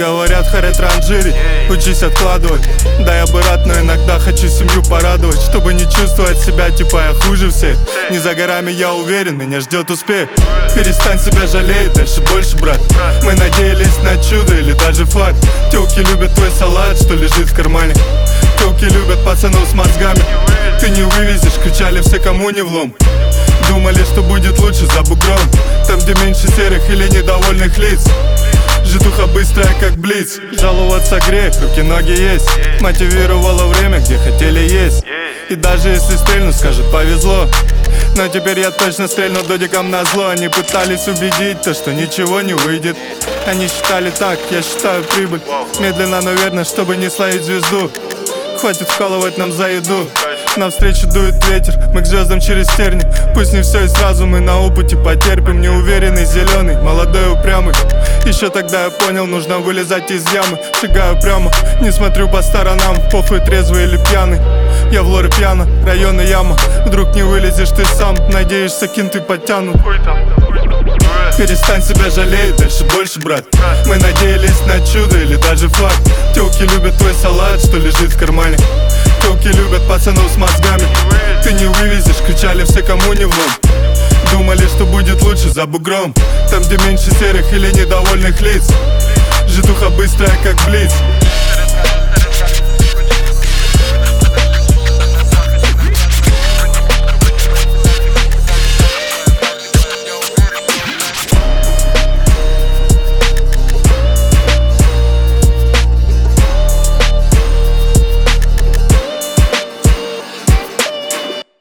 говорят, харя транжири. Учись откладывать, да я бы рад, но иногда хочу семью порадовать, чтобы не чувствовать себя, типа я хуже всех. Не за горами, я уверен, меня ждет успех. Перестань себя жалеть, дальше больше, брат. Мы надеялись на чудо или даже факт. Тёлки любят твой салат, что лежит в кармане. Тёлки любят пацанов с мозгами. Ты не вывезешь, кричали все, кому не влом. Думали, что будет лучше за бугром, там, где меньше серых или недовольных лиц. Житуха быстрая, как блиц. Жаловаться грех, руки-ноги есть. Мотивировало время, где хотели есть. И даже если стрельну, скажут повезло. Но теперь я точно стрельну додиком на зло. Они пытались убедить то, что ничего не выйдет. Они считали так, я считаю прибыль. Медленно, но верно, чтобы не словить звезду. Хватит вкалывать нам за еду. Навстречу дует ветер, мы к звездам через терник. Пусть не все и сразу, мы на опыте потерпим. Неуверенный, зеленый, молодой, упрямый. Еще тогда я понял, нужно вылезать из ямы. Шагаю прямо, не смотрю по сторонам. Похуй, трезвый или пьяный. Я в лоре пьяно, район и яма. Вдруг не вылезешь ты сам, надеешься, кинты подтянут. Перестань себя жалеть, дальше больше, брат. Мы надеялись на чудо или даже факт. Тёлки любят твой салат, что лежит в кармане. Тёлки любят пацанов с мозгами. Ты не вывезешь, кричали все, кому не влом. Думали, что будет лучше за бугром, там, где меньше серых или недовольных лиц. Житуха быстрая, как блиц.